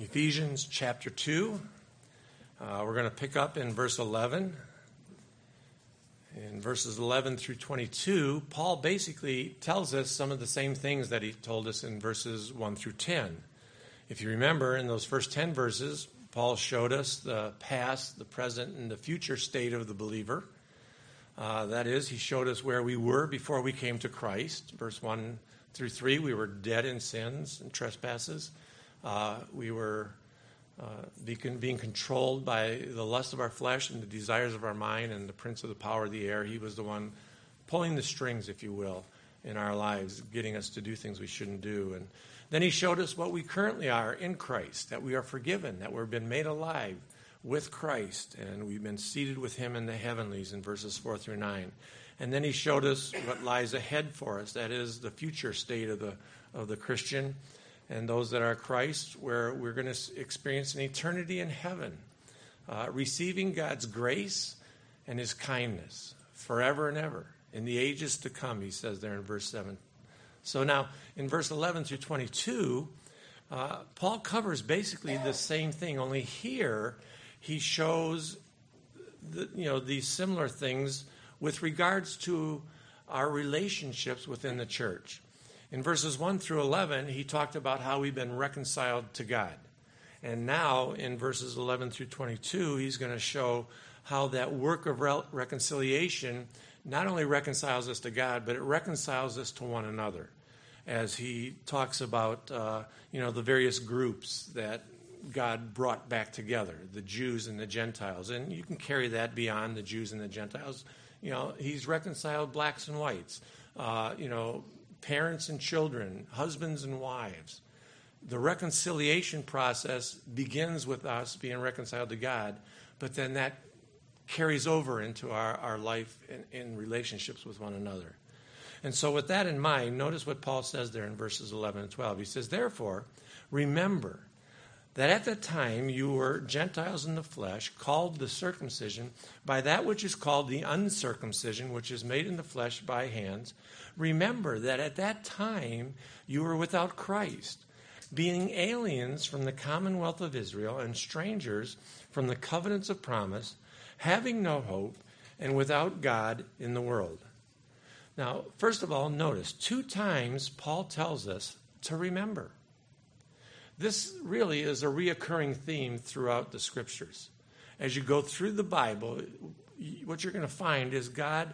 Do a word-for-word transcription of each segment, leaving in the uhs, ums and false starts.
Ephesians chapter two. Uh, we're going to pick up in verse eleven. In verses eleven through twenty-two, Paul basically tells us some of the same things that he told us in verses one through ten. If you remember, in those first ten verses, Paul showed us the past, the present, and the future state of the believer. Uh, that is, he showed us where we were before we came to Christ. Verse one through three, we were dead in sins and trespasses. Uh, we were uh, being, being controlled by the lust of our flesh and the desires of our mind and the prince of the power of the air. He was the one pulling the strings, if you will, in our lives, getting us to do things we shouldn't do. And then he showed us what we currently are in Christ, that we are forgiven, that we've been made alive with Christ, and we've been seated with him in the heavenlies in verses four through nine. And then he showed us what lies ahead for us, that is the future state of the of the Christian and those that are Christ, where we're going to experience an eternity in heaven, uh, receiving God's grace and his kindness forever and ever, in the ages to come, he says there in verse seven. So now, in verse eleven through twenty-two, uh, Paul covers basically the same thing, only here he shows the, you know, these similar things with regards to our relationships within the church. In verses one through eleven, he talked about how we've been reconciled to God. And now, in verses eleven through twenty-two, he's going to show how that work of re- reconciliation not only reconciles us to God, but it reconciles us to one another. As he talks about, uh, you know, the various groups that God brought back together, the Jews and the Gentiles. And you can carry that beyond the Jews and the Gentiles. You know, he's reconciled blacks and whites, uh, you know, parents and children, husbands and wives. The reconciliation process begins with us being reconciled to God, but then that carries over into our, our life in, in relationships with one another. And so with that in mind, notice what Paul says there in verses eleven and twelve. He says, "Therefore, remember that at that time you were Gentiles in the flesh, called the circumcision by that which is called the uncircumcision, which is made in the flesh by hands. Remember that at that time you were without Christ, being aliens from the commonwealth of Israel and strangers from the covenants of promise, having no hope and without God in the world." Now, first of all, notice, two times Paul tells us to remember. This really is a reoccurring theme throughout the scriptures. As you go through the Bible, what you're going to find is God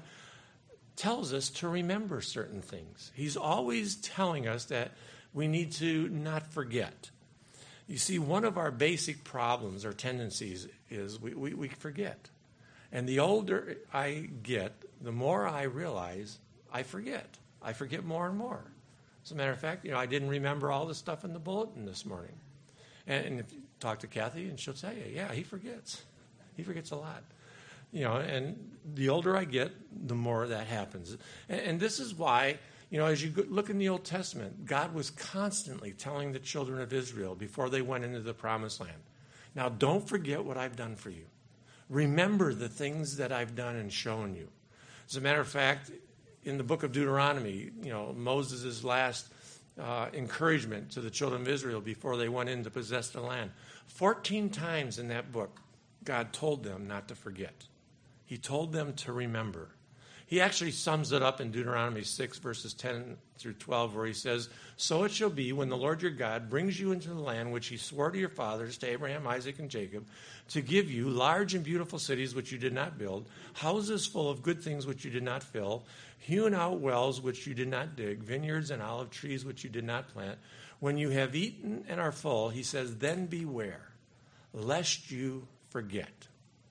tells us to remember certain things. He's always telling us that we need to not forget. You see, one of our basic problems or tendencies is we, we, we forget. And the older I get, the more I realize I forget. I forget more and more. As a matter of fact, you know, I didn't remember all the stuff in the bulletin this morning. And, and if you talk to Kathy, and she'll tell you, yeah, he forgets. He forgets a lot. You know, and the older I get, the more that happens. And, and this is why, you know, as you look in the Old Testament, God was constantly telling the children of Israel before they went into the Promised Land, now don't forget what I've done for you. Remember the things that I've done and shown you. As a matter of fact, in the book of Deuteronomy, you know, Moses' last uh, encouragement to the children of Israel before they went in to possess the land. Fourteen times in that book, God told them not to forget. He told them to remember. He actually sums it up in Deuteronomy six, verses ten through twelve, where he says, "So it shall be when the Lord your God brings you into the land which he swore to your fathers, to Abraham, Isaac, and Jacob, to give you large and beautiful cities which you did not build, houses full of good things which you did not fill, hewn out wells which you did not dig, vineyards and olive trees which you did not plant. When you have eaten and are full," he says, "then beware, lest you forget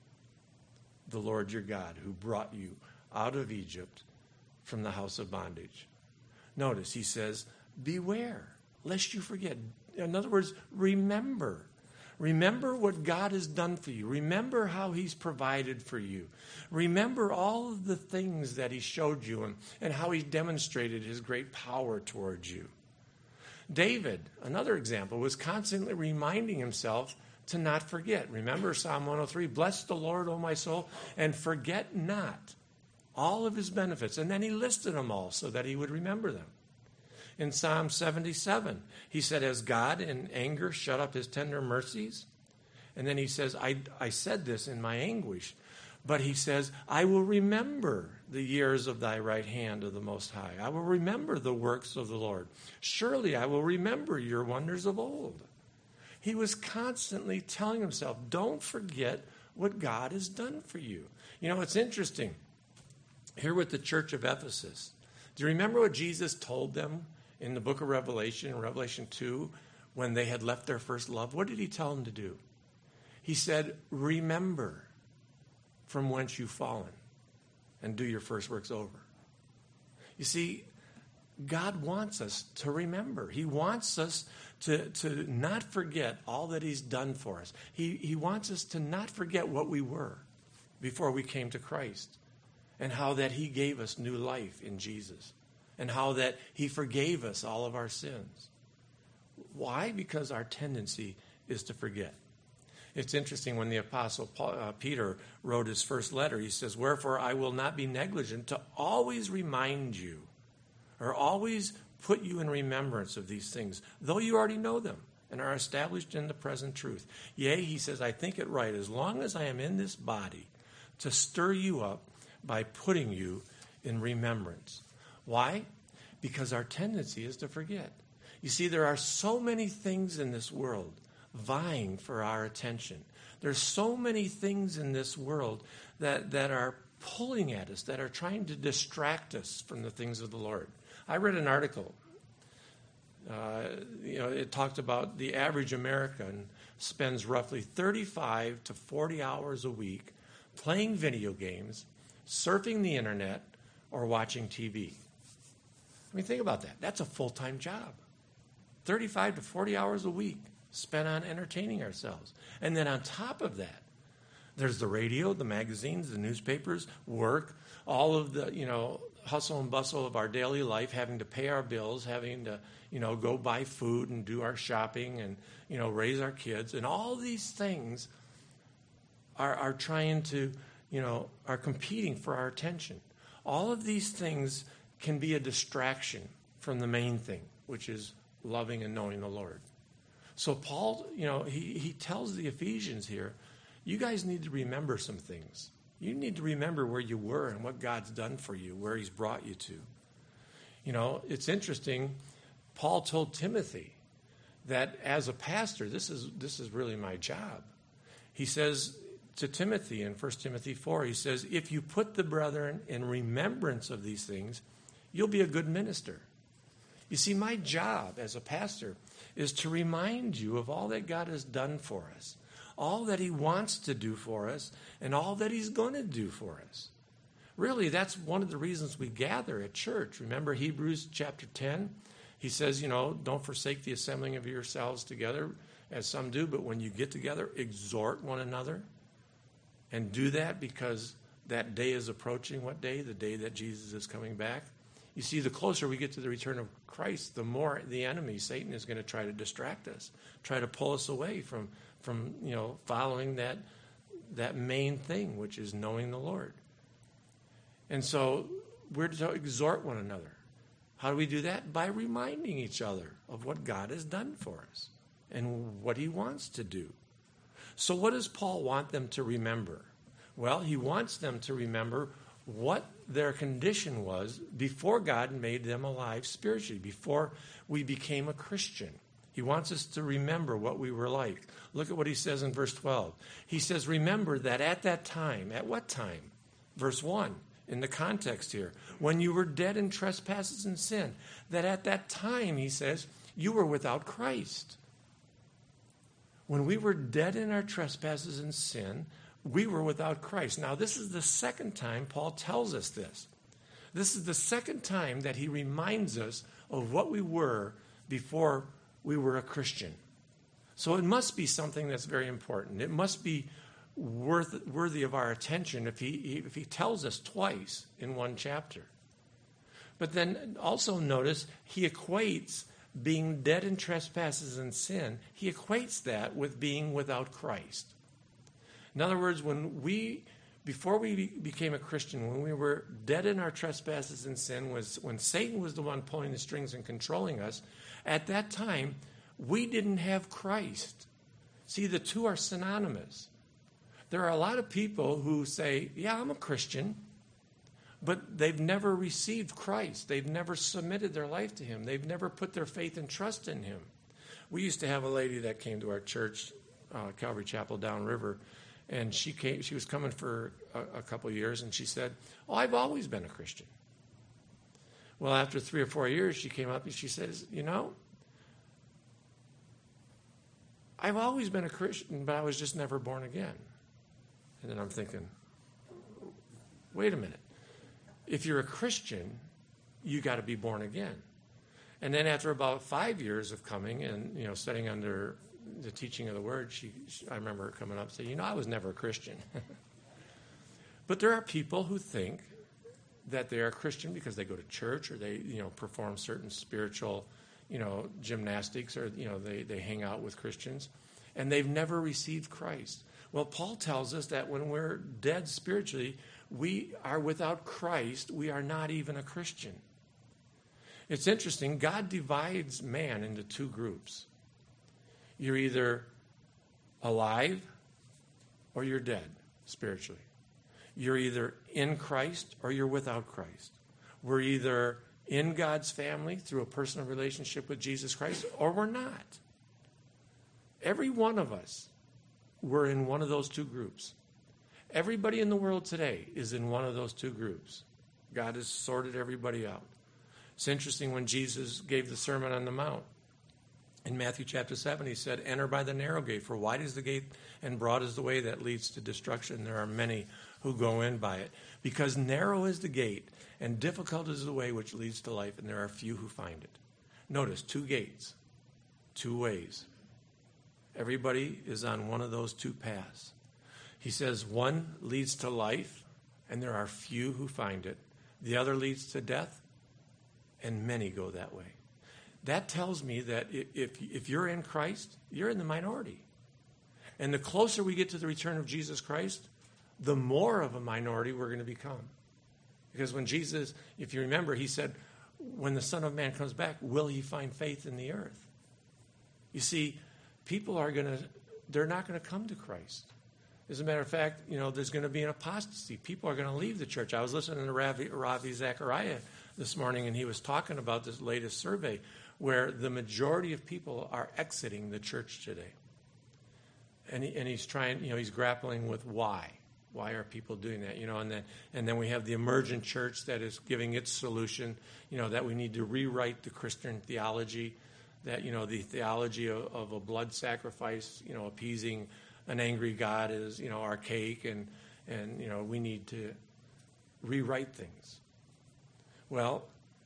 the Lord your God who brought you out of Egypt from the house of bondage." Notice, he says, beware, lest you forget. In other words, remember. Remember what God has done for you. Remember how he's provided for you. Remember all of the things that he showed you and, and how he demonstrated his great power towards you. David, another example, was constantly reminding himself to not forget. Remember Psalm one oh three, "Bless the Lord, O my soul, and forget not all of his benefits." And then he listed them all so that he would remember them. In Psalm seventy-seven, he said, has God in anger shut up his tender mercies? And then he says, I, I said this in my anguish. But he says, I will remember the years of thy right hand of the Most High. I will remember the works of the Lord. Surely I will remember your wonders of old. He was constantly telling himself, don't forget what God has done for you. You know, it's interesting. Here with the church of Ephesus, do you remember what Jesus told them in the book of Revelation, in Revelation two, when they had left their first love? What did he tell them to do? He said, remember from whence you've fallen and do your first works over. You see, God wants us to remember. He wants us to, to not forget all that he's done for us. He, he wants us to not forget what we were before we came to Christ, and how that he gave us new life in Jesus, and how that he forgave us all of our sins. Why? Because our tendency is to forget. It's interesting when the Apostle Paul, uh, Peter wrote his first letter, he says, wherefore I will not be negligent to always remind you, or always put you in remembrance of these things, though you already know them and are established in the present truth. Yea, he says, I think it right, as long as I am in this body, to stir you up by putting you in remembrance. Why? Because our tendency is to forget. You see, there are so many things in this world vying for our attention. There's so many things in this world that, that are pulling at us, that are trying to distract us from the things of the Lord. I read an article. Uh, you know, it talked about the average American spends roughly thirty-five to forty hours a week playing video games, surfing the internet, or watching T V. I mean, think about that. That's a full-time job. thirty-five to forty hours a week spent on entertaining ourselves. And then on top of that, there's the radio, the magazines, the newspapers, work, all of the, you know, hustle and bustle of our daily life, having to pay our bills, having to, you know, go buy food and do our shopping and, you know, raise our kids. And all these things are, are trying to, you know, are competing for our attention. All of these things can be a distraction from the main thing, which is loving and knowing the Lord. So Paul, you know, he, he tells the Ephesians here, you guys need to remember some things. You need to remember where you were and what God's done for you, where he's brought you to. You know, it's interesting. Paul told Timothy that as a pastor, this is this is really my job. He says to Timothy in First Timothy four, he says, if you put the brethren in remembrance of these things, you'll be a good minister. You see, my job as a pastor is to remind you of all that God has done for us, all that he wants to do for us, and all that he's going to do for us. Really, that's one of the reasons we gather at church. Remember Hebrews chapter ten? He says, you know, don't forsake the assembling of yourselves together, as some do, but when you get together, exhort one another. And do that because that day is approaching. What day? The day that Jesus is coming back. You see, the closer we get to the return of Christ, the more the enemy, Satan, is going to try to distract us, try to pull us away from, from you know, following that, that main thing, which is knowing the Lord. And so we're to exhort one another. How do we do that? By reminding each other of what God has done for us and what he wants to do. So what does Paul want them to remember? Well, he wants them to remember what their condition was before God made them alive spiritually, before we became a Christian. He wants us to remember what we were like. Look at what he says in verse twelve. He says, remember that at that time, at what time? Verse one, in the context here, when you were dead in trespasses and sin, that at that time, he says, you were without Christ. When we were dead in our trespasses and sin, we were without Christ. Now, this is the second time Paul tells us this. This is the second time that he reminds us of what we were before we were a Christian. So it must be something that's very important. It must be worth, worthy of our attention if he, if he tells us twice in one chapter. But then also notice he equates being dead in trespasses and sin, he equates that with being without Christ. In other words, when we before we became a Christian, when we were dead in our trespasses and sin, was when Satan was the one pulling the strings and controlling us, at that time, we didn't have Christ. See, the two are synonymous. There are a lot of people who say, yeah, I'm a Christian, but they've never received Christ. They've never submitted their life to him. They've never put their faith and trust in him. We used to have a lady that came to our church, uh, Calvary Chapel downriver, and she came. She was coming for a, a couple of years, and she said, oh, I've always been a Christian. Well, after three or four years, she came up and she says, you know, I've always been a Christian, but I was just never born again. And then I'm thinking, wait a minute. If you're a Christian, you got to be born again. And then after about five years of coming and, you know, studying under the teaching of the Word, she, she I remember her coming up and saying, you know, I was never a Christian. But there are people who think that they are a Christian because they go to church or they, you know, perform certain spiritual, you know, gymnastics, or, you know, they, they hang out with Christians, and they've never received Christ. Well, Paul tells us that when we're dead spiritually, we are without Christ, we are not even a Christian. It's interesting, God divides man into two groups. You're either alive or you're dead spiritually. You're either in Christ or you're without Christ. We're either in God's family through a personal relationship with Jesus Christ, or we're not. Every one of us, we're in one of those two groups. Everybody in the world today is in one of those two groups. God has sorted everybody out. It's interesting, when Jesus gave the Sermon on the Mount, in Matthew chapter seven, he said, enter by the narrow gate, for wide is the gate and broad is the way that leads to destruction. There are many who go in by it. Because narrow is the gate and difficult is the way which leads to life, and there are few who find it. Notice, two gates, two ways. Everybody is on one of those two paths. He says one leads to life, and there are few who find it. The other leads to death, and many go that way. That tells me that if, if you're in Christ, you're in the minority. And the closer we get to the return of Jesus Christ, the more of a minority we're going to become. Because when Jesus, if you remember, he said, when the Son of Man comes back, will he find faith in the earth? You see, people are going to, they're not going to come to Christ. As a matter of fact, you know, there's going to be an apostasy. People are going to leave the church. I was listening to Ravi, Ravi Zachariah this morning, and he was talking about this latest survey where the majority of people are exiting the church today. And, he, and he's trying, you know, he's grappling with why. Why are people doing that? You know, and then and then we have the emergent church that is giving its solution, you know, that we need to rewrite the Christian theology, that, you know, the theology of, of a blood sacrifice, you know, appeasing an angry God is, you know, archaic, and, and you know, we need to rewrite things. Well,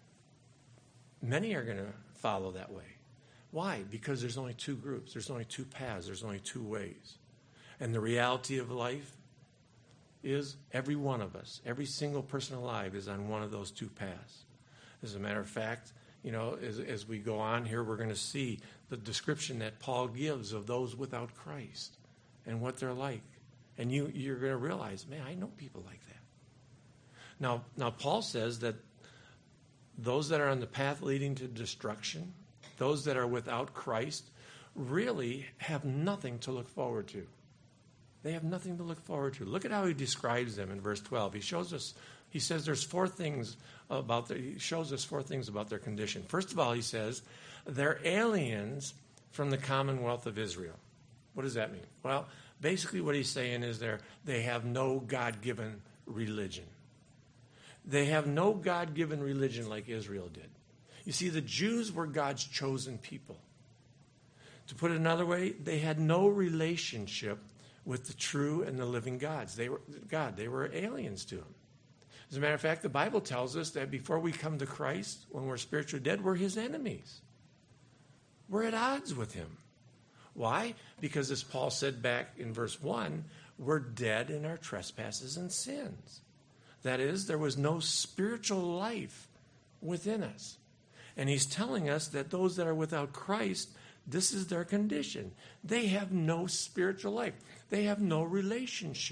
many are going to follow that way. Why? Because there's only two groups. There's only two paths. There's only two ways. And the reality of life is every one of us, every single person alive is on one of those two paths. As a matter of fact, you know, as, as we go on here, we're going to see the description that Paul gives of those without Christ and what they're like. And you, you're going to realize, man, I know people like that. Now, now Paul says that those that are on the path leading to destruction, those that are without Christ, really have nothing to look forward to. They have nothing to look forward to. Look at how he describes them in verse twelve. He shows us, he says there's four things about their, he shows us four things about their condition. First of all, he says, they're aliens from the commonwealth of Israel. What does that mean? Well, basically what he's saying is they're, they have no God-given religion. They have no God-given religion like Israel did. You see, the Jews were God's chosen people. To put it another way, they had no relationship with the true and the living gods. They were God. They were aliens to him. As a matter of fact, the Bible tells us that before we come to Christ, when we're spiritually dead, we're his enemies. We're at odds with him. Why? Because as Paul said back in verse one, we're dead in our trespasses and sins. That is, there was no spiritual life within us. And he's telling us that those that are without Christ, this is their condition. They have no spiritual life. They have no relationship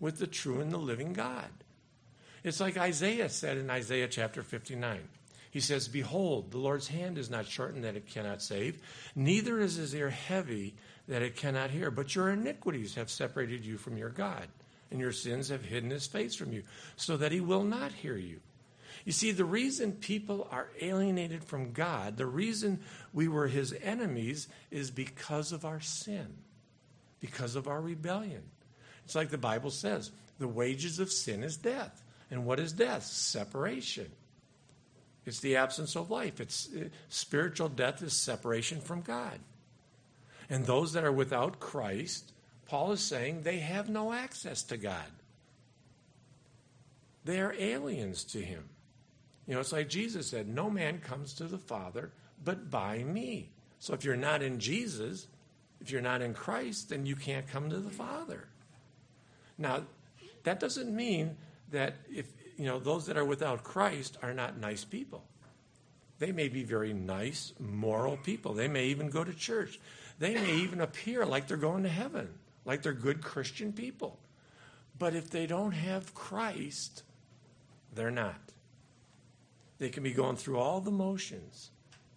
with the true and the living God. It's like Isaiah said in Isaiah chapter fifty-nine. He says, behold, the Lord's hand is not shortened that it cannot save, neither is his ear heavy that it cannot hear. But your iniquities have separated you from your God, and your sins have hidden his face from you, so that he will not hear you. You see, the reason people are alienated from God, the reason we were his enemies, is because of our sin, because of our rebellion. It's like the Bible says, the wages of sin is death. And what is death? Separation. It's the absence of life. It's it, spiritual death is separation from God. And those that are without Christ, Paul is saying they have no access to God. They are aliens to him. You know, it's like Jesus said, no man comes to the Father but by me. So if you're not in Jesus, if you're not in Christ, then you can't come to the Father. Now, that doesn't mean that if, you know, those that are without Christ are not nice people. They may be very nice, moral people. They may even go to church. They may even appear like they're going to heaven, like they're good Christian people. But if they don't have Christ, they're not. They can be going through all the motions,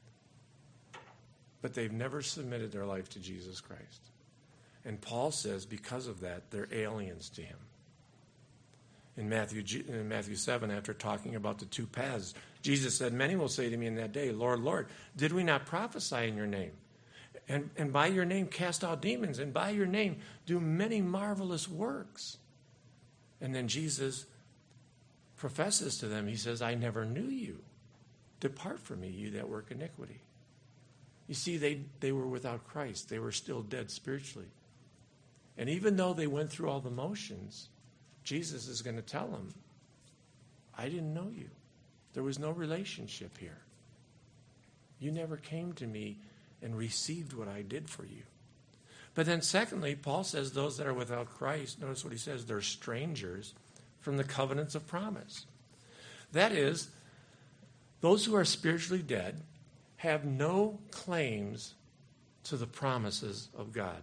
but they've never submitted their life to Jesus Christ. And Paul says because of that, they're aliens to him. In Matthew, in Matthew seven, after talking about the two paths, Jesus said, many will say to me in that day, Lord, Lord, did we not prophesy in your name? And, and by your name cast out demons, and by your name do many marvelous works. And then Jesus professes to them, he says, I never knew you. Depart from me, you that work iniquity. You see, they, they were without Christ. They were still dead spiritually. And even though they went through all the motions, Jesus is going to tell them, I didn't know you. There was no relationship here. You never came to me and received what I did for you. But then secondly, Paul says those that are without Christ, notice what he says, they're strangers from the covenants of promise. That is, those who are spiritually dead have no claims to the promises of God.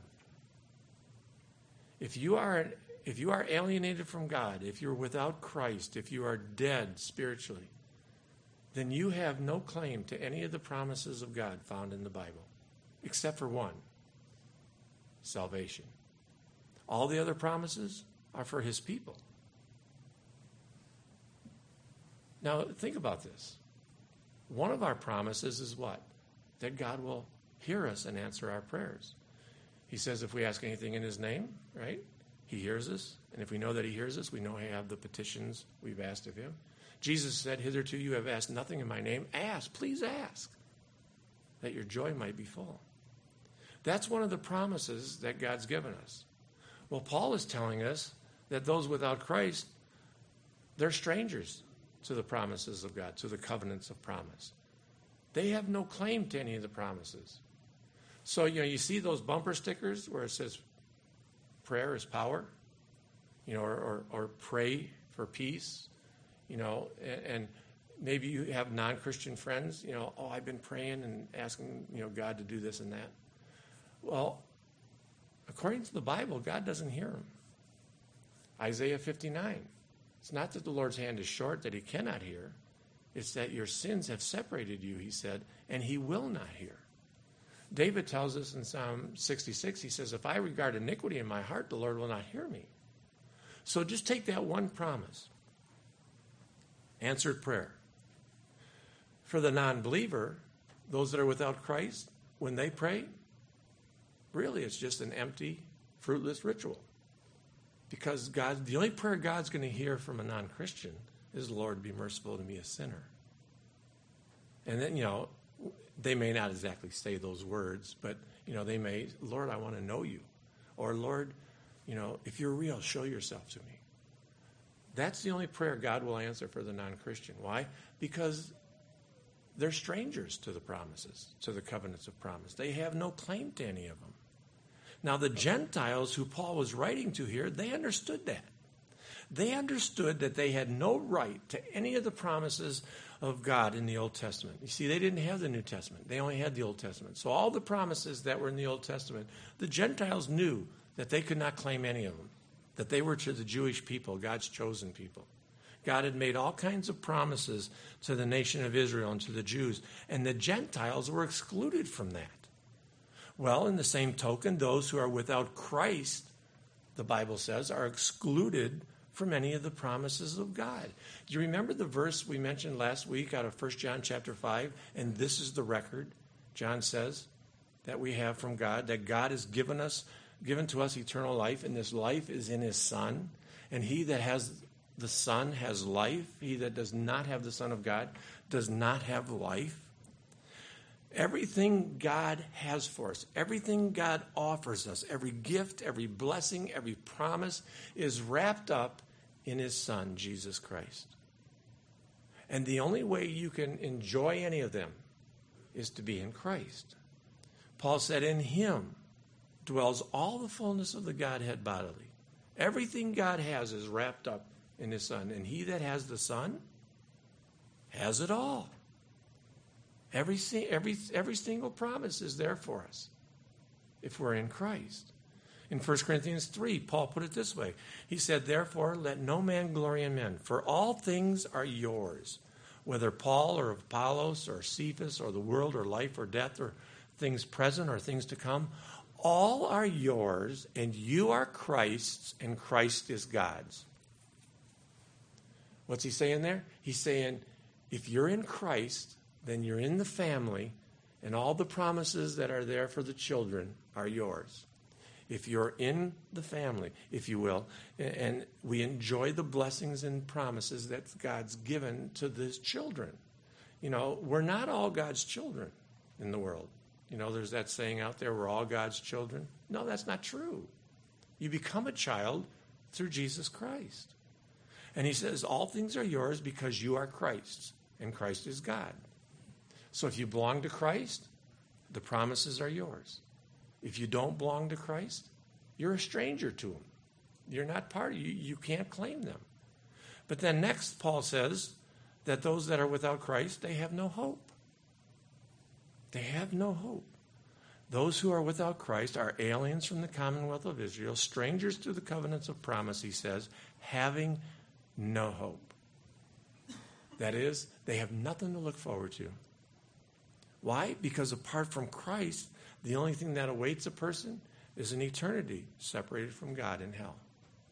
If you are if you are alienated from God, if you're without Christ, if you are dead spiritually, then you have no claim to any of the promises of God found in the Bible, except for one, salvation. All the other promises are for his people. Now, think about this. One of our promises is what? That God will hear us and answer our prayers. He says if we ask anything in his name, right, he hears us. And if we know that he hears us, we know we have the petitions we've asked of him. Jesus said, hitherto you have asked nothing in my name. Ask, please ask, that your joy might be full. That's one of the promises that God's given us. Well, Paul is telling us that those without Christ, they're strangers to the promises of God, to the covenants of promise. They have no claim to any of the promises. So, you know, you see those bumper stickers where it says prayer is power, you know, or, or, or pray for peace, you know, and, and maybe you have non-Christian friends, you know, oh, I've been praying and asking, you know, God to do this and that. Well, according to the Bible, God doesn't hear them. Isaiah fifty-nine. It's not that the Lord's hand is short that he cannot hear. It's that your sins have separated you, he said, and he will not hear. David tells us in Psalm sixty-six, he says, if I regard iniquity in my heart, the Lord will not hear me. So just take that one promise. Answered prayer. For the non-believer, those that are without Christ, when they pray, really it's just an empty, fruitless ritual. Because God, the only prayer God's going to hear from a non-Christian is, Lord, be merciful to me, a sinner. And then, you know, they may not exactly say those words, but, you know, they may, Lord, I want to know you. Or, Lord, you know, if you're real, show yourself to me. That's the only prayer God will answer for the non-Christian. Why? Because they're strangers to the promises, to the covenants of promise. They have no claim to any of them. Now, the Gentiles who Paul was writing to here, they understood that. They understood that they had no right to any of the promises of God in the Old Testament. You see, they didn't have the New Testament. They only had the Old Testament. So all the promises that were in the Old Testament, the Gentiles knew that they could not claim any of them. that they were to the Jewish people, God's chosen people. God had made all kinds of promises to the nation of Israel and to the Jews, and the Gentiles were excluded from that. Well, in the same token, those who are without Christ, the Bible says, are excluded from any of the promises of God. Do you remember the verse we mentioned last week out of First John chapter five? And this is the record, John says, that we have from God, that God has given us, given to us eternal life, and this life is in his Son. And he that has the Son has life. He that does not have the Son of God does not have life. Everything God has for us, everything God offers us, every gift, every blessing, every promise is wrapped up in his Son, Jesus Christ. And the only way you can enjoy any of them is to be in Christ. Paul said, in him dwells all the fullness of the Godhead bodily. Everything God has is wrapped up in his Son. And he that has the Son has it all. Every, every, every single promise is there for us if we're in Christ. In First Corinthians three, Paul put it this way. He said, therefore, let no man glory in men, for all things are yours, whether Paul or Apollos or Cephas or the world or life or death or things present or things to come, all are yours, and you are Christ's, and Christ is God's. What's he saying there? He's saying, if you're in Christ, then you're in the family, and all the promises that are there for the children are yours. If you're in the family, if you will, and we enjoy the blessings and promises that God's given to his children. You know, we're not all God's children in the world. You know, there's that saying out there, we're all God's children. No, that's not true. You become a child through Jesus Christ. And he says, all things are yours because you are Christ's, and Christ is God. So if you belong to Christ, the promises are yours. If you don't belong to Christ, you're a stranger to him. You're not part of you. You can't claim them. But then next, Paul says that those that are without Christ, they have no hope. They have no hope. Those who are without Christ are aliens from the commonwealth of Israel, strangers to the covenants of promise, he says, having no hope. That is, they have nothing to look forward to. Why? Because apart from Christ, the only thing that awaits a person is an eternity separated from God in hell.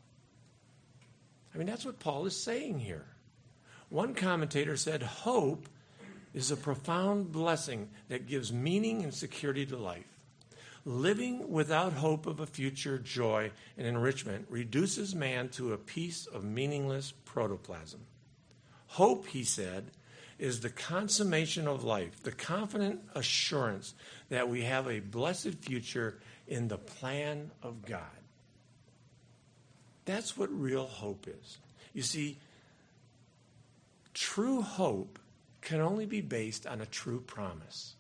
I mean, that's what Paul is saying here. One commentator said, hope is a profound blessing that gives meaning and security to life. Living without hope of a future joy and enrichment reduces man to a piece of meaningless protoplasm. Hope, he said, is the consummation of life, the confident assurance that we have a blessed future in the plan of God. That's what real hope is. You see, true hope can only be based on a true promise.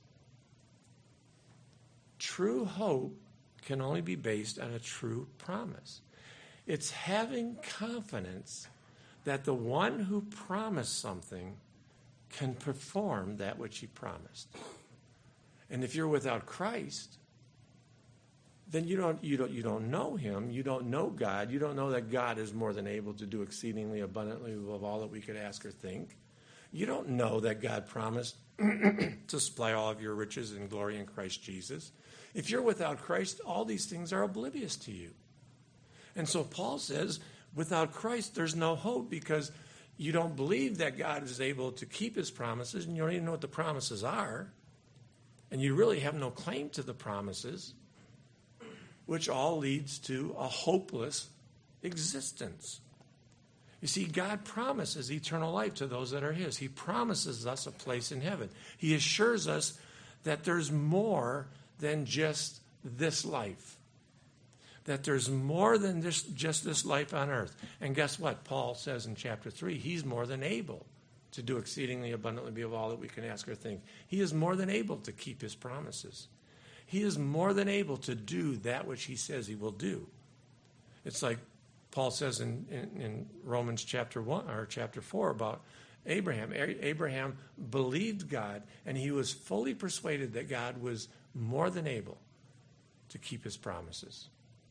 True hope can only be based on a true promise. It's having confidence that the one who promised something can perform that which he promised. And if you're without Christ, then you don't, you don't, you don't know him. You don't know God. You don't know that God is more than able to do exceedingly abundantly above all that we could ask or think. You don't know that God promised to supply all of your riches and glory in Christ Jesus. If you're without Christ, all these things are oblivious to you. And so Paul says, without Christ, there's no hope because you don't believe that God is able to keep his promises, and you don't even know what the promises are, and you really have no claim to the promises, which all leads to a hopeless existence. You see, God promises eternal life to those that are his. He promises us a place in heaven. He assures us that there's more than just this life. That there's more than this, just this life on earth. And guess what? Paul says in chapter three, he's more than able to do exceedingly abundantly beyond all that we can ask or think. He is more than able to keep his promises. He is more than able to do that which he says he will do. It's like Paul says in, in, in Romans chapter one or chapter four about Abraham. Abraham believed God, and he was fully persuaded that God was more than able to keep his promises,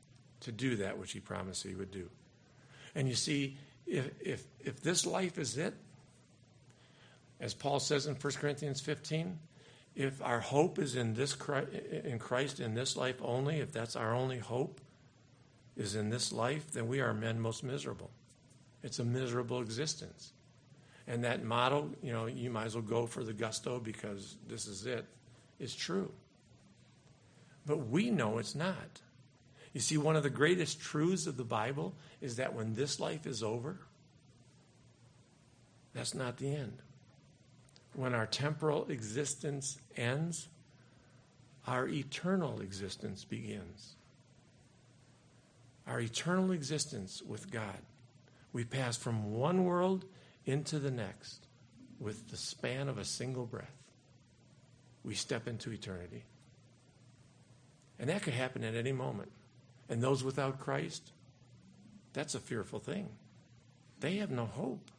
to do that which he promised he would do. And you see, if if if this life is it, as Paul says in First Corinthians fifteen, if our hope is in this in Christ in this life only, if that's our only hope is in this life, then we are men most miserable. It's a miserable existence. And that motto, you know, you might as well go for the gusto because this is it, is true. But we know it's not. You see, one of the greatest truths of the Bible is that when this life is over, that's not the end. When our temporal existence ends, our eternal existence begins. Our eternal existence with God. We pass from one world into the next with the span of a single breath. We step into eternity. And that could happen at any moment. And those without Christ, that's a fearful thing. They have no hope.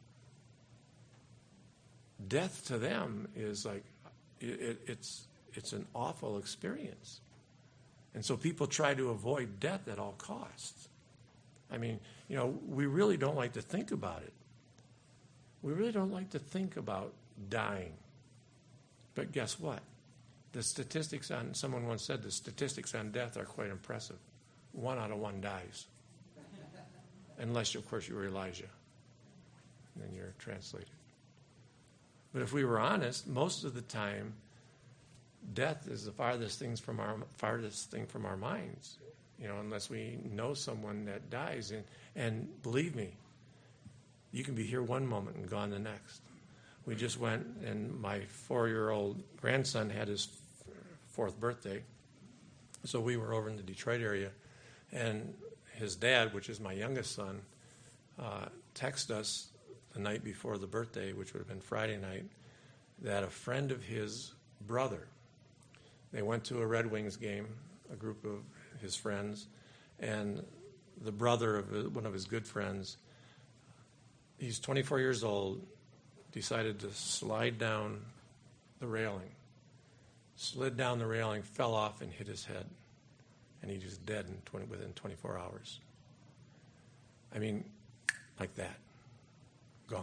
Death to them is like, it, it, it's, it's an awful experience. And so people try to avoid death at all costs. I mean, you know, we really don't like to think about it. We really don't like to think about dying. But guess what? The statistics on, someone once said the statistics on death are quite impressive. One out of one dies. Unless, of course, you were Elijah. And then you're translated. But if we were honest, most of the time, death is the farthest things from our farthest thing from our minds. You know, unless we know someone that dies. And, and believe me, you can be here one moment and gone the next. We just went, and my four-year-old grandson had his fourth birthday. So we were over in the Detroit area, and his dad, which is my youngest son, uh, texted us the night before the birthday, which would have been Friday night, that a friend of his brother, they went to a Red Wings game, a group of his friends, and the brother of one of his good friends, he's twenty-four years old, decided to slide down the railing, slid down the railing, fell off, and hit his head. And he was dead in twenty, within twenty-four hours. I mean, like that. Gone.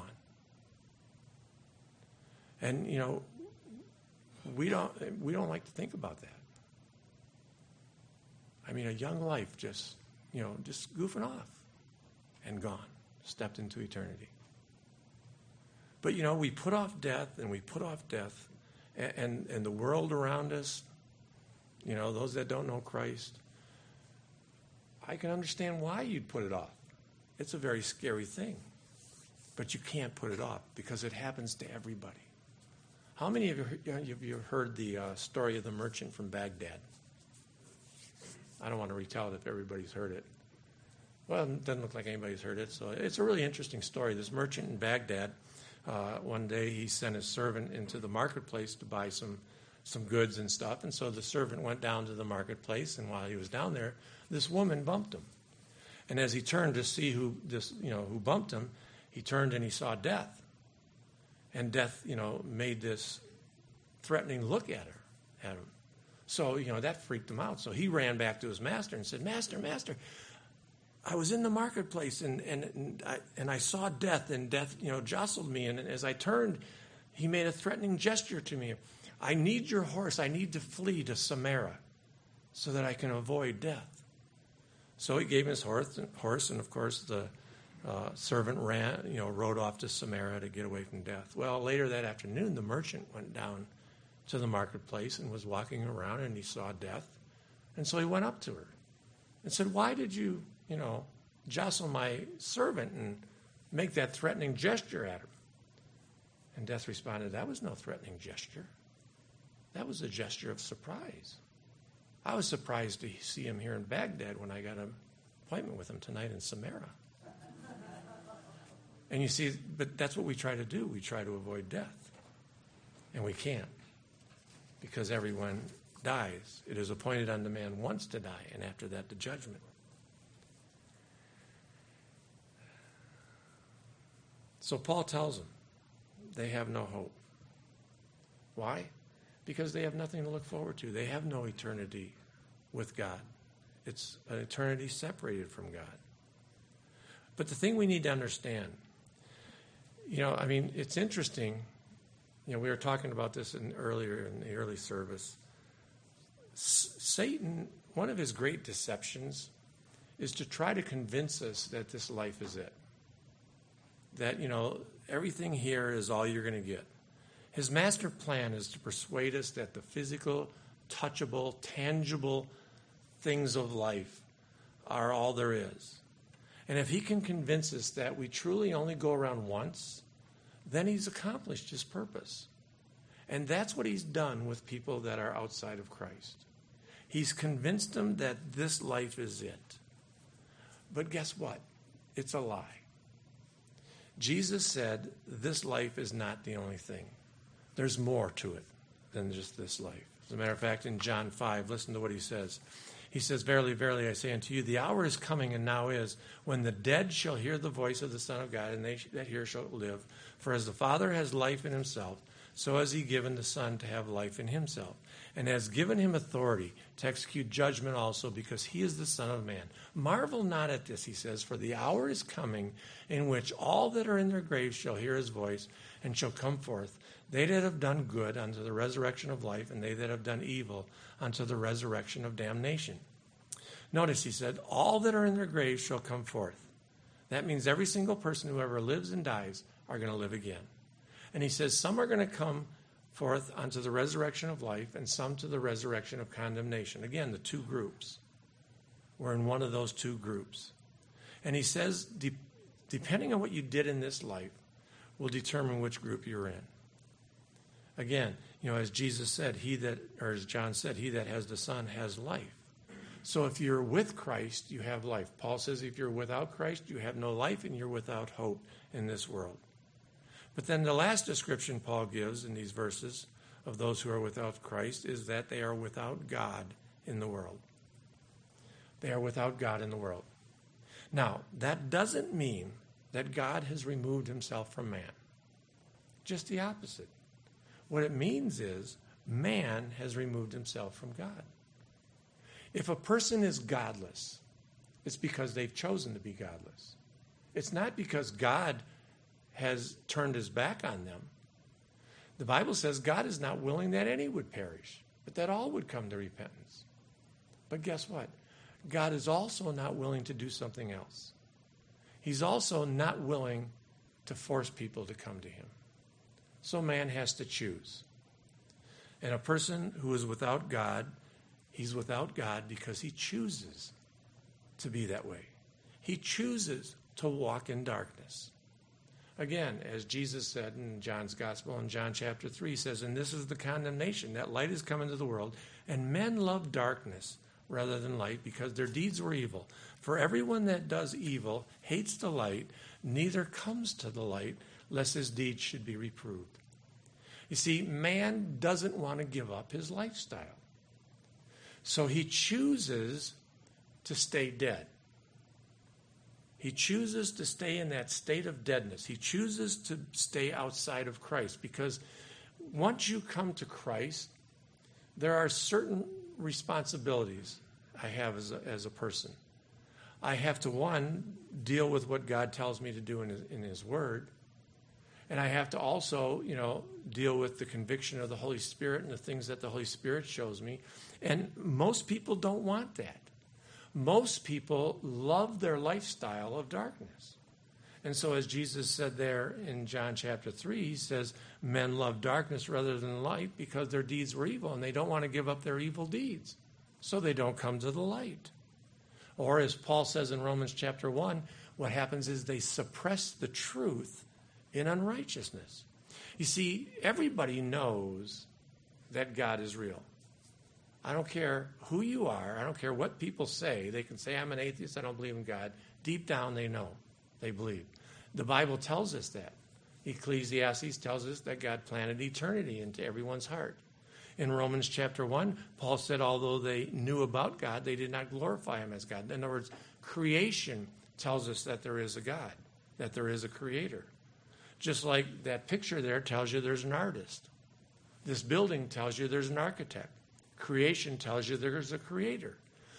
And, you know, we don't we don't like to think about that. I mean, a young life just, you know, just goofing off and gone, stepped into eternity. But, you know, we put off death and we put off death, and, and, and the world around us, you know, those that don't know Christ, I can understand why you'd put it off. It's a very scary thing. But you can't put it off because it happens to everybody. How many of you have you heard the uh, story of the merchant from Baghdad? I don't want to retell it if everybody's heard it. Well, it doesn't look like anybody's heard it. So it's a really interesting story. This merchant in Baghdad, uh, one day he sent his servant into the marketplace to buy some some goods and stuff. And so the servant went down to the marketplace, and while he was down there, this woman bumped him. And as he turned to see who this, you know, who bumped him, he turned and he saw Death. And Death, you know, made this threatening look at her, at him. So, you know, that freaked him out. So he ran back to his master and said, Master, Master, I was in the marketplace and and, and, I, and I saw Death, and Death, you know, jostled me. And as I turned, he made a threatening gesture to me. I need your horse. I need to flee to Samara so that I can avoid death. So he gave him his horse, horse and of course, the uh, servant ran, you know, rode off to Samara to get away from death. Well, later that afternoon, the merchant went down to the marketplace and was walking around, and he saw Death. And so he went up to her and said, why did you, you know, jostle my servant and make that threatening gesture at her? And Death responded, that was no threatening gesture. That was a gesture of surprise. I was surprised to see him here in Baghdad when I got an appointment with him tonight in Samara. And you see, but that's what we try to do. We try to avoid death. And we can't, because everyone dies. It is appointed unto man once to die, and after that the judgment. So Paul tells them they have no hope. Why? Because they have nothing to look forward to. They have no eternity with God. It's an eternity separated from God. But the thing we need to understand, you know, I mean, it's interesting. You know, we were talking about this in earlier in the early service. S- Satan, one of his great deceptions is to try to convince us that this life is it. That, you know, everything here is all you're going to get. His master plan is to persuade us that the physical, touchable, tangible things of life are all there is. And if he can convince us that we truly only go around once, then he's accomplished his purpose. And that's what he's done with people that are outside of Christ. He's convinced them that this life is it. But guess what? It's a lie. Jesus said this life is not the only thing. There's more to it than just this life. As a matter of fact, in John five, listen to what he says. He says, "Verily, verily, I say unto you, the hour is coming, and now is, when the dead shall hear the voice of the Son of God, and they that hear shall live. For as the Father has life in himself, so has he given the Son to have life in himself, and has given him authority to execute judgment also, because he is the Son of Man. Marvel not at this," he says, "for the hour is coming in which all that are in their graves shall hear his voice, and shall come forth, they that have done good unto the resurrection of life, and they that have done evil unto the resurrection of damnation." Notice he said, all that are in their graves shall come forth. That means every single person who ever lives and dies are going to live again. And he says some are going to come forth unto the resurrection of life, and some to the resurrection of condemnation. Again, the two groups. We're in one of those two groups. And he says, de- depending on what you did in this life, will determine which group you're in. Again, you know, as Jesus said, he that, or as John said, he that has the Son has life. So if you're with Christ, you have life. Paul says if you're without Christ, you have no life, and you're without hope in this world. But then the last description Paul gives in these verses of those who are without Christ is that they are without God in the world. They are without God in the world. Now, that doesn't mean that God has removed himself from man. Just the opposite. What it means is man has removed himself from God. If a person is godless, it's because they've chosen to be godless. It's not because God has turned his back on them. The Bible says God is not willing that any would perish, but that all would come to repentance. But guess what? God is also not willing to do something else. He's also not willing to force people to come to him. So man has to choose. And a person who is without God, he's without God because he chooses to be that way. He chooses to walk in darkness. Again, as Jesus said in John's Gospel, in John chapter three, he says, "And this is the condemnation, that light is come into the world, and men love darkness rather than light, because their deeds were evil. For everyone that does evil hates the light, neither comes to the light, lest his deeds should be reproved." You see, man doesn't want to give up his lifestyle. So he chooses to stay dead. He chooses to stay in that state of deadness. He chooses to stay outside of Christ, because once you come to Christ, there are certain responsibilities I have as a, as a person. I have to, one, deal with what God tells me to do in his, in his Word. And I have to also, you know, deal with the conviction of the Holy Spirit and the things that the Holy Spirit shows me. And most people don't want that. Most people love their lifestyle of darkness. And so as Jesus said there in John chapter three, he says, men love darkness rather than light because their deeds were evil, and they don't want to give up their evil deeds. So they don't come to the light. Or as Paul says in Romans chapter one, what happens is they suppress the truth in unrighteousness. You see, everybody knows that God is real. I don't care who you are. I don't care what people say. They can say, I'm an atheist. I don't believe in God. Deep down, they know. They believe. The Bible tells us that. Ecclesiastes tells us that God planted eternity into everyone's heart. In Romans chapter one, Paul said, although they knew about God, they did not glorify him as God. In other words, creation tells us that there is a God, that there is a creator. Just like that picture there tells you there's an artist. This building tells you there's an architect. Creation tells you there's a creator.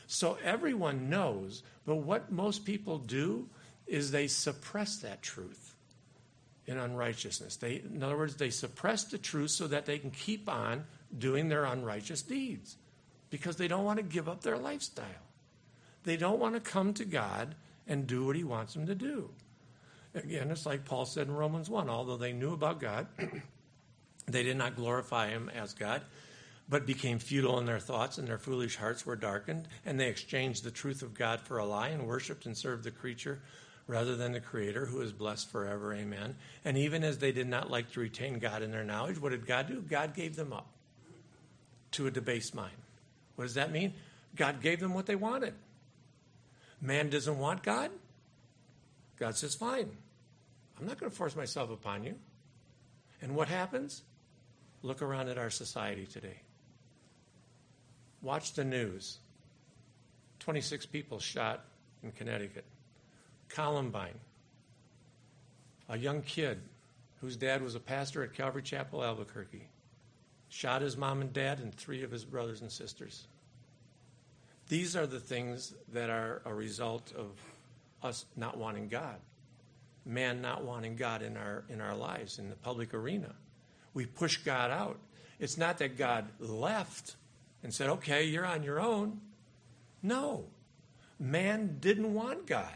So everyone knows, but what most people do is they suppress that truth in unrighteousness. They, in other words, they suppress the truth so that they can keep on doing their unrighteous deeds because they don't want to give up their lifestyle. They don't want to come to God and do what he wants them to do. Again, it's like Paul said in Romans one, although they knew about God, they did not glorify him as God, but became futile in their thoughts, and their foolish hearts were darkened, and they exchanged the truth of God for a lie and worshipped and served the creature rather than the Creator, who is blessed forever. Amen. And even as they did not like to retain God in their knowledge, what did God do? God gave them up to a debased mind. What does that mean? God gave them what they wanted. Man doesn't want God. God says, fine. I'm not going to force myself upon you. And what happens? Look around at our society today. Watch the news. twenty-six people shot in Connecticut. Columbine, a young kid whose dad was a pastor at Calvary Chapel, Albuquerque, shot his mom and dad and three of his brothers and sisters. These are the things that are a result of us not wanting God, man not wanting God in our in our lives, in the public arena. We push God out. It's not that God left and said, okay, you're on your own. No, man didn't want God.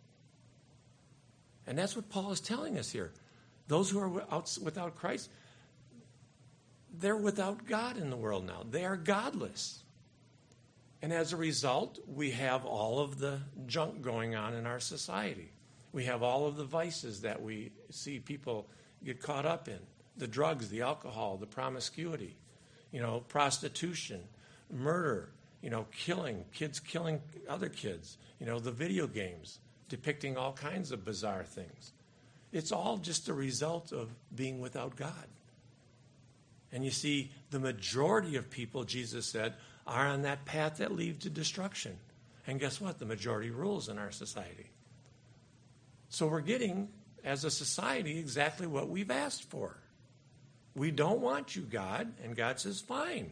And that's what Paul is telling us here. Those who are out, without Christ, they're without God in the world now. They are godless. And as a result, we have all of the junk going on in our society. We have all of the vices that we see people get caught up in. The drugs, the alcohol, the promiscuity, you know, prostitution, murder, you know, killing, kids killing other kids, you know, the video games, depicting all kinds of bizarre things. It's all just a result of being without God. And you see, the majority of people, Jesus said, are on that path that leads to destruction. And guess what? The majority rules in our society. So we're getting, as a society, exactly what we've asked for. We don't want you, God. And God says, fine.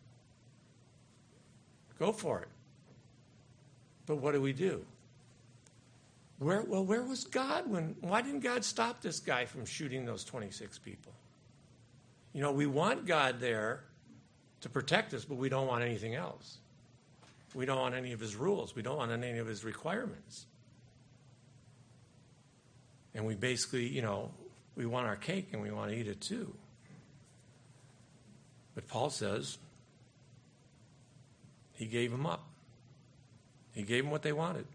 Go for it. But what do we do? Where, well, where was God when, why didn't God stop this guy from shooting those twenty-six people? You know, we want God there to protect us, but we don't want anything else. We don't want any of his rules. We don't want any of his requirements. And we basically, you know, we want our cake and we want to eat it too. But Paul says he gave them up. He gave them what they wanted.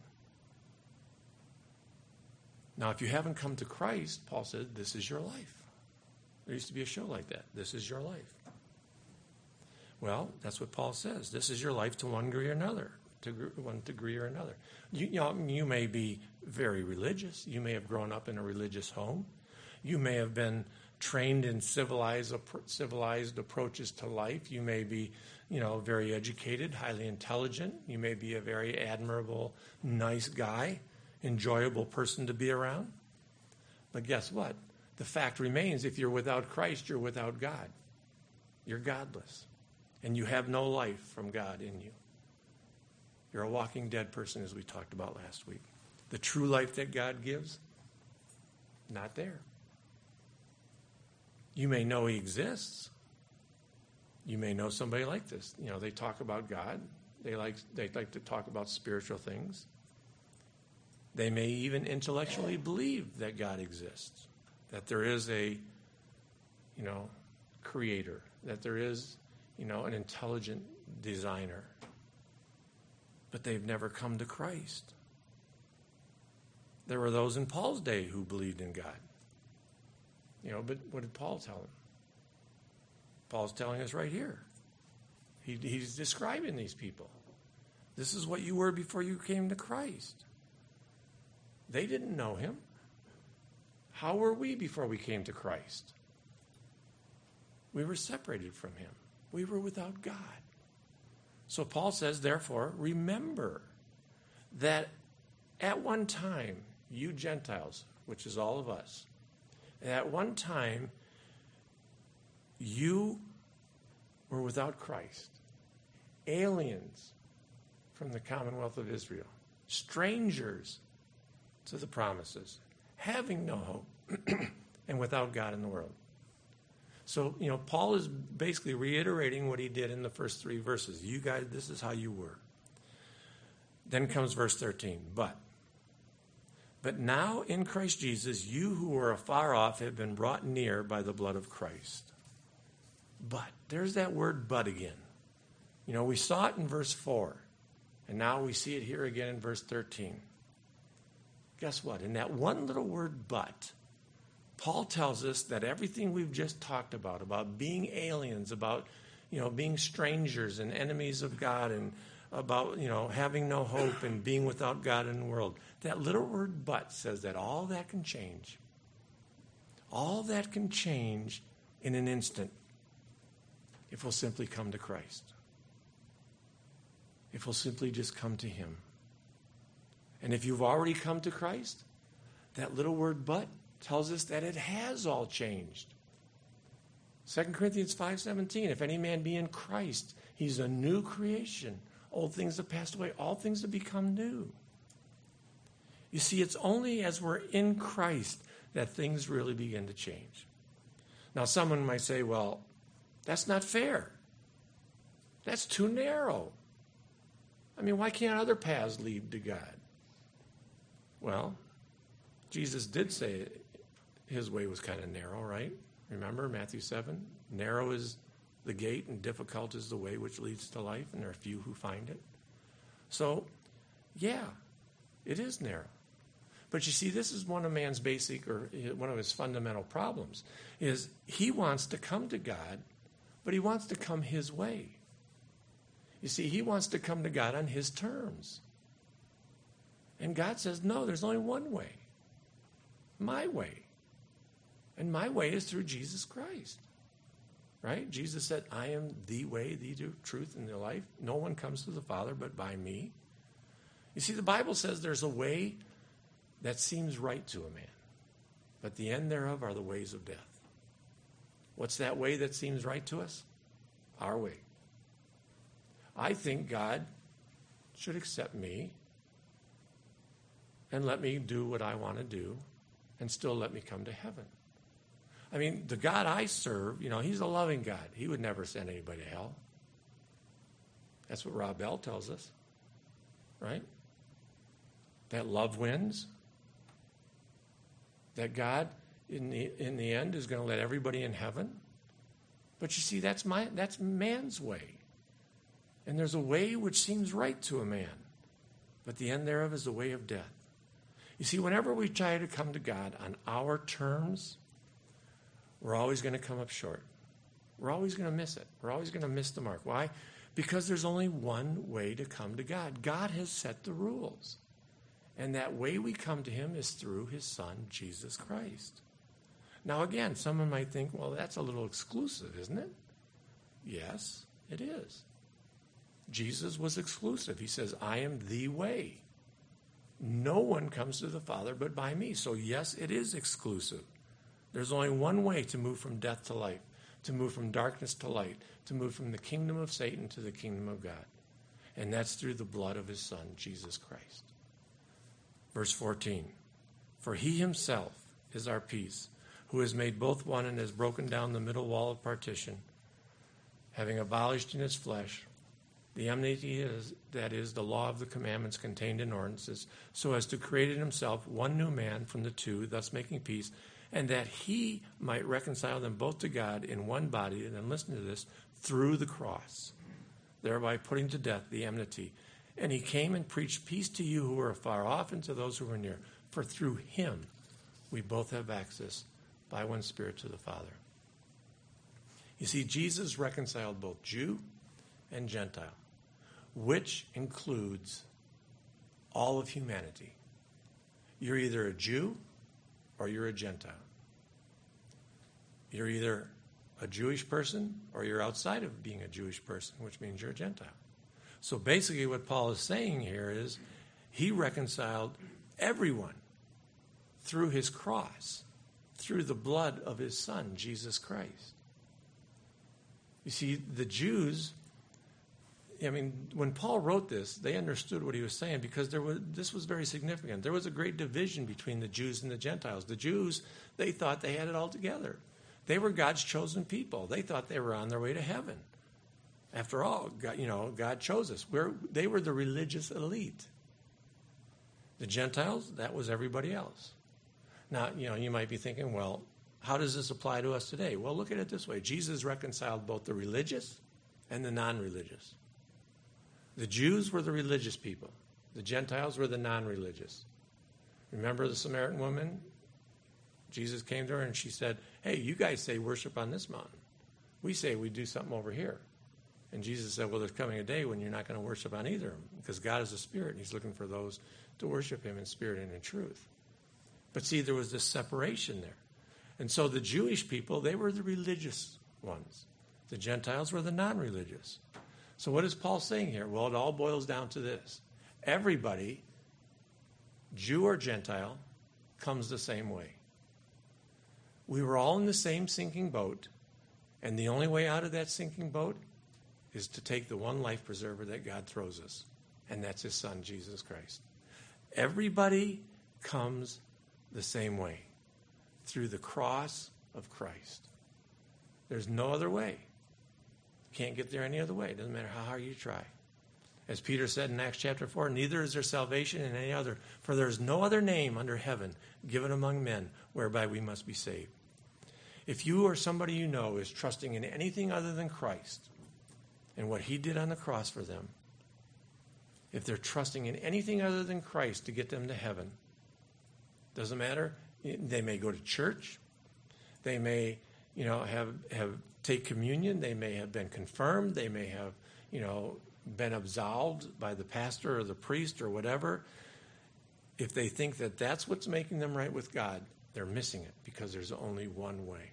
Now, if you haven't come to Christ, Paul said, this is your life. There used to be a show like that. This is your life. Well, that's what Paul says. This is your life to one degree or another, to one degree or another. You, you know, you may be very religious. You may have grown up in a religious home. You may have been trained in civilized, civilized approaches to life. You may be, you know, very educated, highly intelligent. You may be a very admirable, nice guy, enjoyable person to be around. But guess what? The fact remains, if you're without Christ, you're without God. You're godless. And you have no life from God in you. You're a walking dead person, as we talked about last week. The true life that God gives, not there. You may know he exists. You may know somebody like this. You know, they talk about God. They like, they like to talk about spiritual things. They may even intellectually believe that God exists, that there is a, you know, creator, that there is, you know, an intelligent designer. But they've never come to Christ. There were those in Paul's day who believed in God. You know, but what did Paul tell them? Paul's telling us right here. He, he's describing these people. This is what you were before you came to Christ. They didn't know him. How were we before we came to Christ? We were separated from him. We were without God. So Paul says, therefore, remember that at one time, you Gentiles, which is all of us, at one time, you were without Christ, aliens from the commonwealth of Israel, strangers to the promises, having no hope, and without God in the world. So, you know, Paul is basically reiterating what he did in the first three verses. You guys, this is how you were. Then comes verse thirteen. But, but now in Christ Jesus, you who were afar off have been brought near by the blood of Christ. But, there's that word but again. You know, we saw it in verse four, and now we see it here again in verse thirteen. Guess what? In that one little word but, Paul tells us that everything we've just talked about, about being aliens, about, you know, being strangers and enemies of God, and about, you know, having no hope and being without God in the world, that little word but says that all that can change. All that can change in an instant if we'll simply come to Christ. If we'll simply just come to him. And if you've already come to Christ, that little word but tells us that it has all changed. Second Corinthians five seventeen, if any man be in Christ, he's a new creation. Old things have passed away, all things have become new. You see, it's only as we're in Christ that things really begin to change. Now, someone might say, well, that's not fair. That's too narrow. I mean, why can't other paths lead to God? Well, Jesus did say his way was kind of narrow, right? Remember Matthew seven? Narrow is the gate and difficult is the way which leads to life, and there are few who find it. So, yeah, it is narrow. But you see, this is one of man's basic, or one of his fundamental problems, is he wants to come to God, but he wants to come his way. You see, he wants to come to God on his terms. And God says, no, there's only one way. My way. And my way is through Jesus Christ. Right? Jesus said, I am the way, the truth, and the life. No one comes to the Father but by me. You see, the Bible says there's a way that seems right to a man, but the end thereof are the ways of death. What's that way that seems right to us? Our way. I think God should accept me and let me do what I want to do and still let me come to heaven. I mean, the God I serve, you know, he's a loving God. He would never send anybody to hell. That's what Rob Bell tells us, right? That love wins. That God, in the in the end, is going to let everybody in heaven. But you see, that's my that's man's way. And there's a way which seems right to a man, but the end thereof is the way of death. You see, whenever we try to come to God on our terms, we're always going to come up short. We're always going to miss it. We're always going to miss the mark. Why? Because there's only one way to come to God. God has set the rules. And that way we come to him is through his Son, Jesus Christ. Now, again, someone might think, well, that's a little exclusive, isn't it? Yes, it is. Jesus was exclusive. He says, I am the way. No one comes to the Father but by me. So, yes, it is exclusive. There's only one way to move from death to life, to move from darkness to light, to move from the kingdom of Satan to the kingdom of God. And that's through the blood of his Son, Jesus Christ. Verse fourteen, for he himself is our peace, who has made both one and has broken down the middle wall of partition, having abolished in his flesh the enmity, is, that is, the law of the commandments contained in ordinances, so as to create in himself one new man from the two, thus making peace, and that he might reconcile them both to God in one body, and then listen to this, through the cross, thereby putting to death the enmity. And he came and preached peace to you who are far off and to those who are near. For through him we both have access by one Spirit to the Father. You see, Jesus reconciled both Jew and Gentile, which includes all of humanity. You're either a Jew or you're a Gentile. You're either a Jewish person or you're outside of being a Jewish person, which means you're a Gentile. So basically what Paul is saying here is he reconciled everyone through his cross, through the blood of his Son, Jesus Christ. You see, the Jews, I mean, when Paul wrote this, they understood what he was saying because there was, this was very significant. There was a great division between the Jews and the Gentiles. The Jews, they thought they had it all together. They were God's chosen people. They thought they were on their way to heaven. After all, God, you know, God chose us. We're, they were the religious elite. The Gentiles, that was everybody else. Now, you know, you might be thinking, well, how does this apply to us today? Well, look at it this way. Jesus reconciled both the religious and the non-religious. The Jews were the religious people. The Gentiles were the non-religious. Remember the Samaritan woman? Jesus came to her and she said, hey, you guys say worship on this mountain. We say we do something over here. And Jesus said, well, there's coming a day when you're not going to worship on either of them because God is a spirit and he's looking for those to worship him in spirit and in truth. But see, there was this separation there. And so the Jewish people, they were the religious ones. The Gentiles were the non-religious. So what is Paul saying here? Well, it all boils down to this. Everybody, Jew or Gentile, comes the same way. We were all in the same sinking boat, and the only way out of that sinking boat is to take the one life preserver that God throws us, and that's his son, Jesus Christ. Everybody comes the same way, through the cross of Christ. There's no other way. Can't get there any other way. It doesn't matter how hard you try. As Peter said in Acts chapter four, neither is there salvation in any other, for there is no other name under heaven given among men whereby we must be saved. If you or somebody you know is trusting in anything other than Christ and what he did on the cross for them, if they're trusting in anything other than Christ to get them to heaven, doesn't matter. They may go to church. They may, you know, have, have take communion. They may have been confirmed. They may have, you know, been absolved by the pastor or the priest or whatever. If they think that that's what's making them right with God, they're missing it because there's only one way.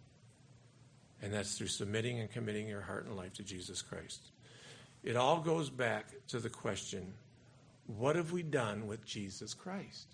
And that's through submitting and committing your heart and life to Jesus Christ. It all goes back to the question, what have we done with Jesus Christ?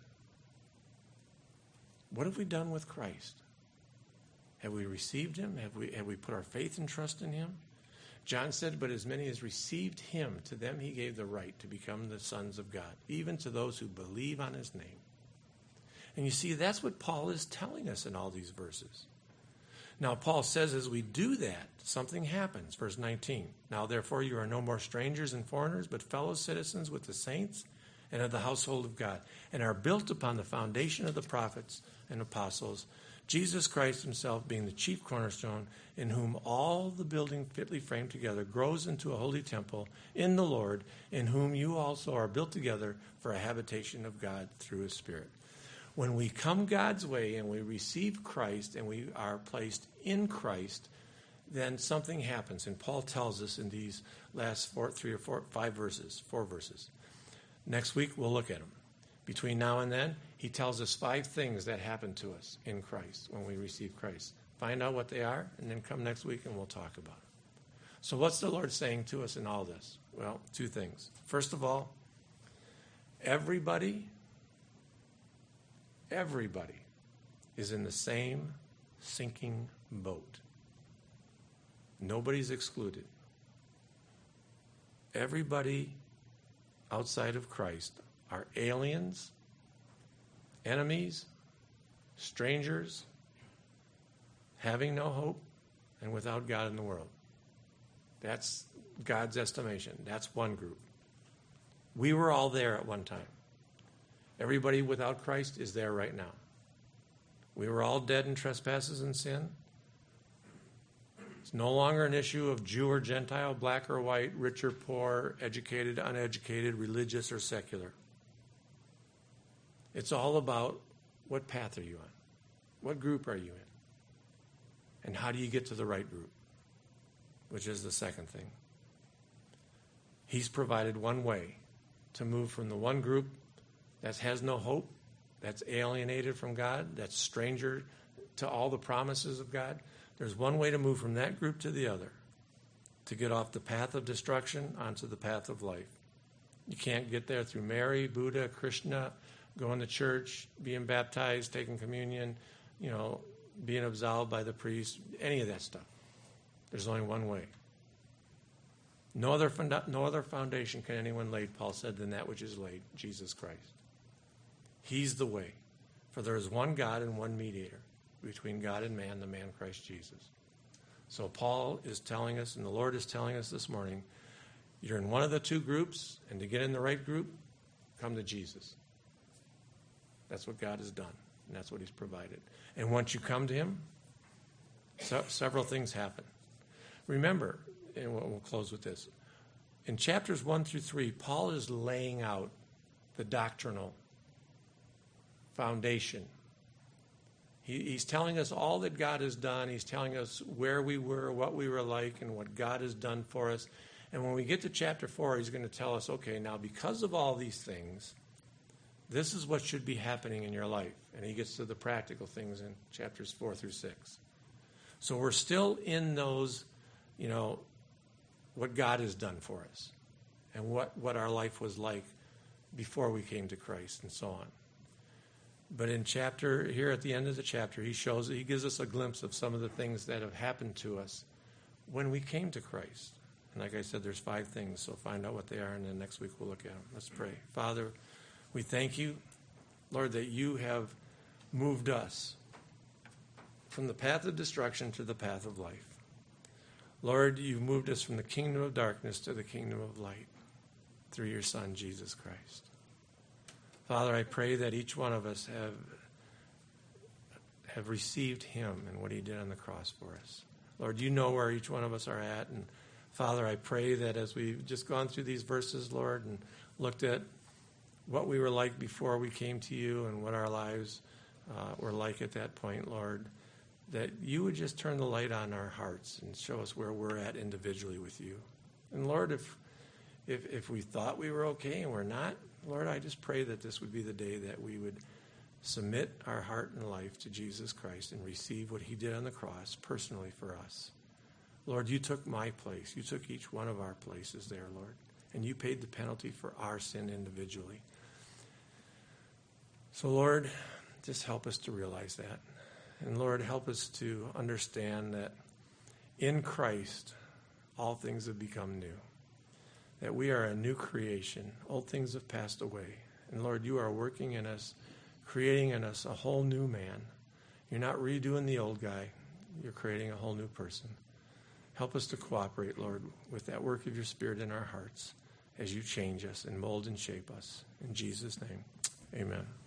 What have we done with Christ? Have we received him? Have we, have we put our faith and trust in him? John said, but as many as received him, to them he gave the right to become the sons of God, even to those who believe on his name. And you see, that's what Paul is telling us in all these verses. Now, Paul says as we do that, something happens. Verse nineteen, now therefore you are no more strangers and foreigners, but fellow citizens with the saints and of the household of God, and are built upon the foundation of the prophets and apostles, Jesus Christ himself being the chief cornerstone, in whom all the building fitly framed together grows into a holy temple in the Lord, in whom you also are built together for a habitation of God through his Spirit. When we come God's way and we receive Christ and we are placed in Christ, then something happens. And Paul tells us in these last four, three or four, five verses, four verses. Next week, we'll look at them. Between now and then, he tells us five things that happen to us in Christ when we receive Christ. Find out what they are, and then come next week and we'll talk about it. So what's the Lord saying to us in all this? Well, two things. First of all, everybody, everybody is in the same sinking boat. Nobody's excluded. Everybody outside of Christ are aliens, enemies, strangers, having no hope, and without God in the world. That's God's estimation. That's one group. We were all there at one time. Everybody without Christ is there right now. We were all dead in trespasses and sin. It's no longer an issue of Jew or Gentile, black or white, rich or poor, educated, uneducated, religious or secular. It's all about what path are you on? What group are you in? And how do you get to the right group? Which is the second thing. He's provided one way to move from the one group that has no hope, that's alienated from God, that's stranger to all the promises of God. There's one way to move from that group to the other, to get off the path of destruction onto the path of life. You can't get there through Mary, Buddha, Krishna, going to church, being baptized, taking communion, you know, being absolved by the priest, any of that stuff. There's only one way. No other, funda- no other foundation can anyone lay, Paul said, than that which is laid, Jesus Christ. He's the way. For there is one God and one mediator between God and man, the man Christ Jesus. So Paul is telling us, and the Lord is telling us this morning, you're in one of the two groups, and to get in the right group, come to Jesus. That's what God has done, and that's what he's provided. And once you come to him, so, several things happen. Remember, and we'll, we'll close with this. In chapters one through three, Paul is laying out the doctrinal foundation. He, he's telling us all that God has done. He's telling us where we were, what we were like, and what God has done for us. And when we get to chapter four, he's going to tell us, okay, now because of all these things, this is what should be happening in your life. And he gets to the practical things in chapters four through six. So we're still in those, you know, what God has done for us and what, what our life was like before we came to Christ and so on. But in chapter, here at the end of the chapter, he shows, he gives us a glimpse of some of the things that have happened to us when we came to Christ. And like I said, there's five things, so find out what they are, and then next week we'll look at them. Let's pray. Father, we thank you, Lord, that you have moved us from the path of destruction to the path of life. Lord, you've moved us from the kingdom of darkness to the kingdom of light through your Son, Jesus Christ. Father, I pray that each one of us have, have received him and what he did on the cross for us. Lord, you know where each one of us are at, and Father, I pray that as we've just gone through these verses, Lord, and looked at what we were like before we came to you and what our lives uh, were like at that point, Lord, that you would just turn the light on our hearts and show us where we're at individually with you. And Lord, if if if we thought we were okay and we're not, Lord, I just pray that this would be the day that we would submit our heart and life to Jesus Christ and receive what he did on the cross personally for us. Lord, you took my place. You took each one of our places there, Lord, and you paid the penalty for our sin individually. So, Lord, just help us to realize that. And, Lord, help us to understand that in Christ, all things have become new, that we are a new creation. Old things have passed away. And, Lord, you are working in us, creating in us a whole new man. You're not redoing the old guy. You're creating a whole new person. Help us to cooperate, Lord, with that work of your Spirit in our hearts as you change us and mold and shape us. In Jesus' name, amen.